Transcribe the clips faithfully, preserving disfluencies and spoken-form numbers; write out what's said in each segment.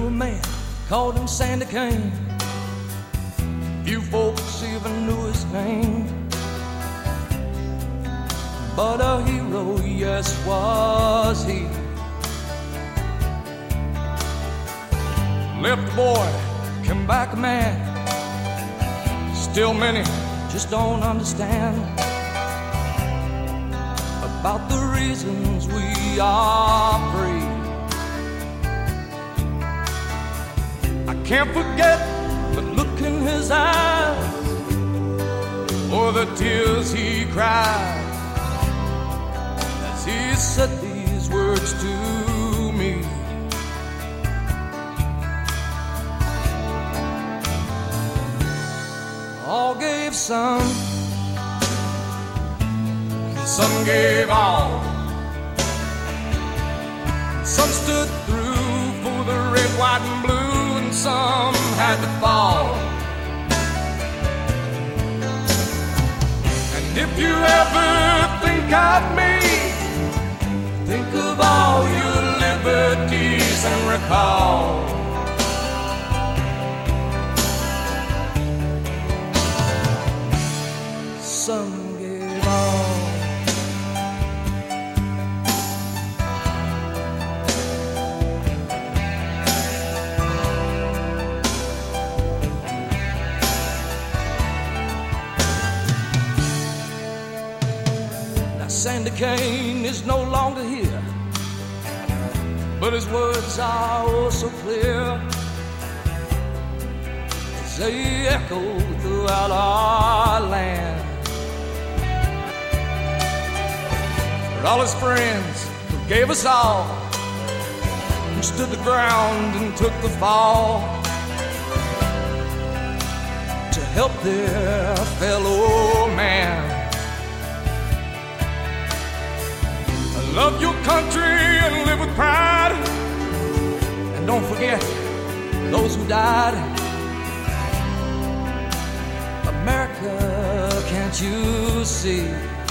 knew a man, called him Sandy Kane. Few folks even knew his name, but a hero, yes, was he. Left a boy, came back a man. Still many just don't understand about the reasons we are free. I can't forget the look in his eyes, or the tears he cried as he said these words to me. All gave some, some gave all. Some stood through for the red, white, and blue, and some had to fall. And if you ever think of me, think of all your liberties and recall some gave all. Now Sandy Kane is no longer here, but his words are oh so clear as they echo throughout our land. All his friends who gave us all, who stood the ground and took the fall to help their fellow man. Love your country and live with pride, and don't forget those who died. America, can't you see?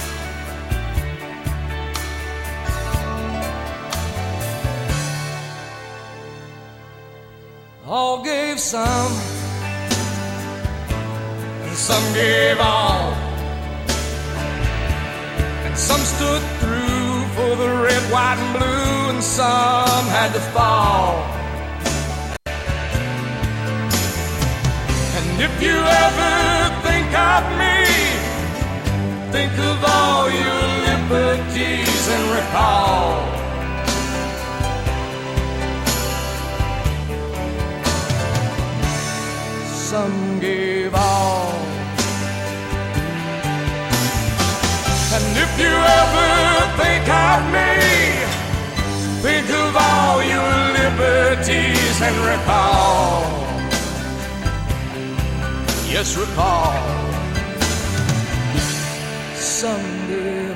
All gave some, and some gave all, and some stood through for the red, white, and blue, and some had to fall. And if you ever think of me, think of all your liberties and recall some gave all. And if you ever think of me, think of all your liberties and recall, yes, recall some gave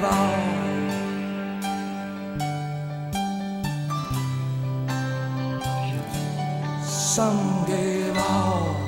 all. Some gave all.